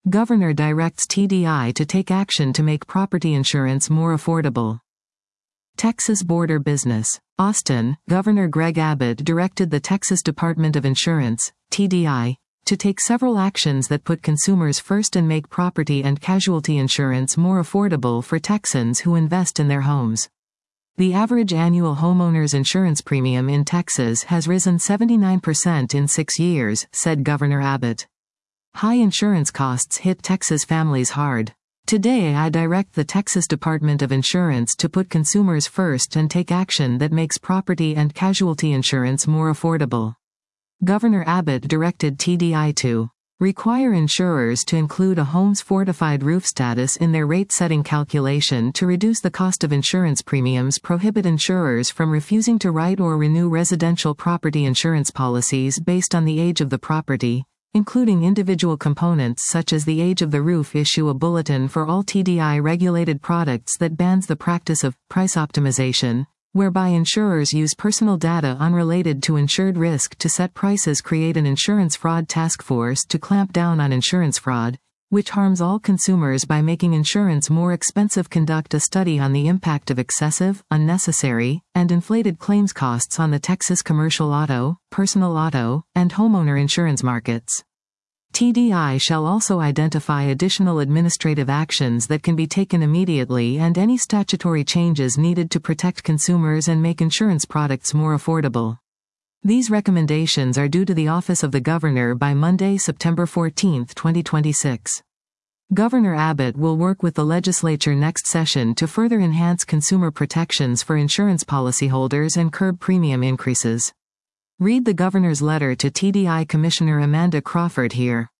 Governor directs TDI to take action to make property insurance more affordable. Texas Border Business. Austin, Governor Greg Abbott directed the Texas Department of Insurance, TDI, to take several actions that put consumers first and make property and casualty insurance more affordable for Texans who invest in their homes. The average annual homeowner's insurance premium in Texas has risen 79% in 6 years, said Governor Abbott. High insurance costs hit Texas families hard. Today I direct the Texas Department of Insurance to put consumers first and take action that makes property and casualty insurance more affordable. Governor Abbott directed TDI to require insurers to include a home's fortified roof status in their rate-setting calculation to reduce the cost of insurance premiums, prohibit insurers from refusing to write or renew residential property insurance policies based on the age of the property, including individual components such as the age of the roof, issue a bulletin for all TDI-regulated products that bans the practice of price optimization, whereby insurers use personal data unrelated to insured risk to set prices, create an insurance fraud task force to clamp down on insurance fraud, which harms all consumers by making insurance more expensive, conduct a study on the impact of excessive, unnecessary, and inflated claims costs on the Texas commercial auto, personal auto, and homeowner insurance markets. TDI shall also identify additional administrative actions that can be taken immediately and any statutory changes needed to protect consumers and make insurance products more affordable. These recommendations are due to the Office of the Governor by Monday, September 14, 2026. Governor Abbott will work with the legislature next session to further enhance consumer protections for insurance policyholders and curb premium increases. Read the governor's letter to TDI Commissioner Amanda Crawford here.